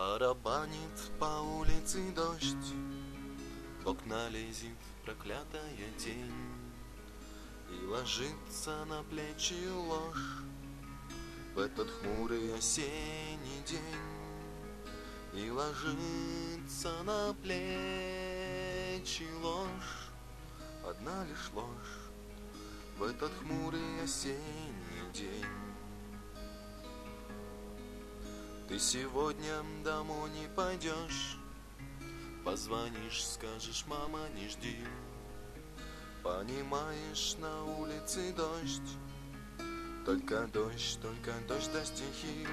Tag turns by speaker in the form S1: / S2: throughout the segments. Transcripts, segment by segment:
S1: Барабанит по улице дождь, в окна лезет проклятая тень, и ложится на плечи ложь в этот хмурый осенний день. И ложится на плечи ложь, одна лишь ложь в этот хмурый осенний день. Ты сегодня домой не пойдешь, позвонишь, скажешь: мама, не жди. Понимаешь, на улице дождь, только дождь до стихи.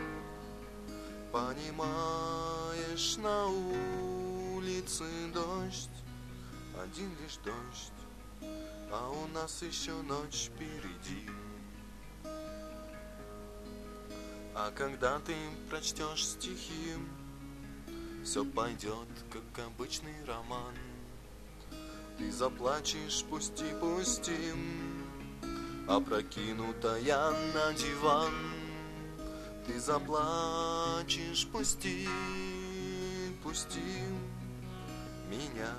S1: Понимаешь, на улице дождь, один лишь дождь, а у нас еще ночь впереди. А когда ты прочтешь стихи, все пойдет, как обычный роман. Ты заплачешь, пусти, опрокинутая на диван. Ты заплачешь, пусти меня,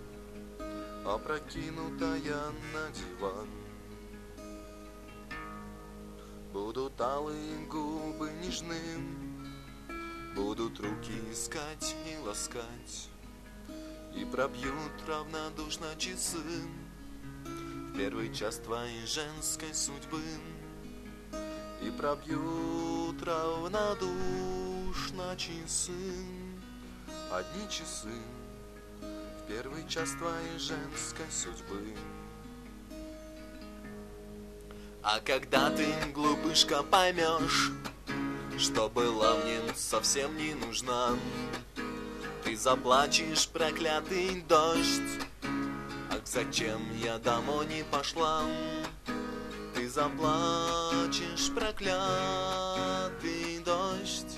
S1: опрокинутая на диван. Будут алые губы нежным, будут руки искать и ласкать, и пробьют равнодушно часы в первый час твоей женской судьбы. И пробьют равнодушно часы, одни часы в первый час твоей женской судьбы. А когда ты, глупышка, поймешь, что была мне совсем не нужна, ты заплачешь, проклятый дождь: ах, зачем я домой не пошла? Ты заплачешь, проклятый дождь,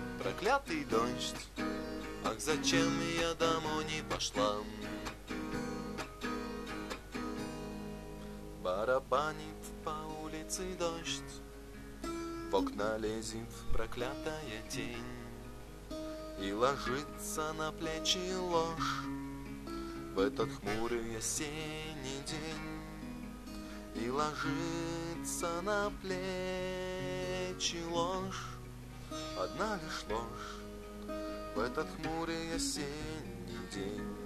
S1: ах, зачем я домой не пошла? Барабанит по улице дождь, в окна лезет проклятая тень, и ложится на плечи ложь в этот хмурый осенний день. И ложится на плечи ложь, одна лишь ложь в этот хмурый осенний день.